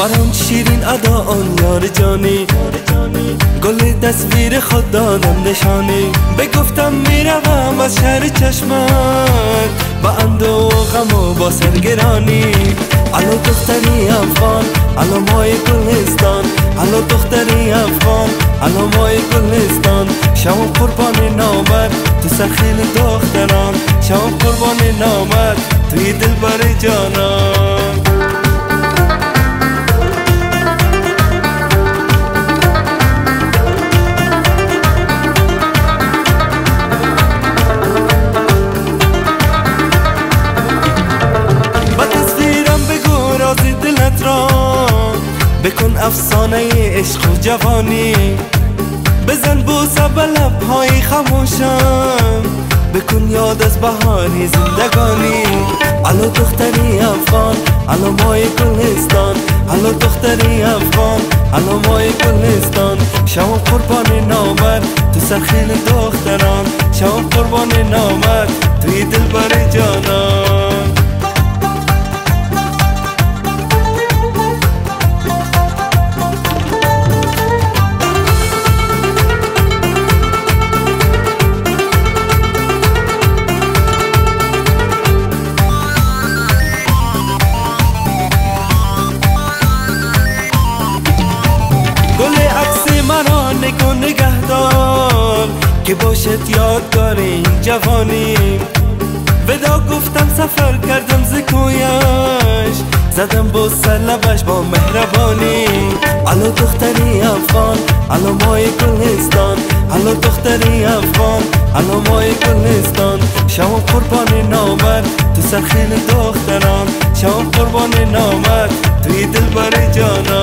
برام شیرین ادا آن یار جانی، گل تصویر خود دادم نشانی. بگفتم میروم از شهر چشمت با اندوه و غم و با سرگرانی. الو دختری افغان، الو مای گلستان، الو دختری افغان، الو مای گلستان. شما قربان نامت تو سرخیل دختران، شما قربان نامت توی دلبر جانان. بکن افسانه عشق و جوانی، بزن بوسه به لبهای خموشم، بکن یاد از بهاری زندگانی. الو دختری افغان، الو مای گلستان، الو دختری افغان، الو مای گلستان. شما قربان نامت تو سرخیل دختران، شما قربان نامت توی دلبر جانان. نگو نگهدار که باشد یادگار این جوانی. ودا گفتم سفر کردم ز کویش، زدم بوسه لبش با مهربانی. الو دختری افغان، الو مای گلستان، الو دختری افغان، الو مای گلستان. شما قربان نامت تو سرخیل دختران، شما قربان نامت توی دلبر جانان.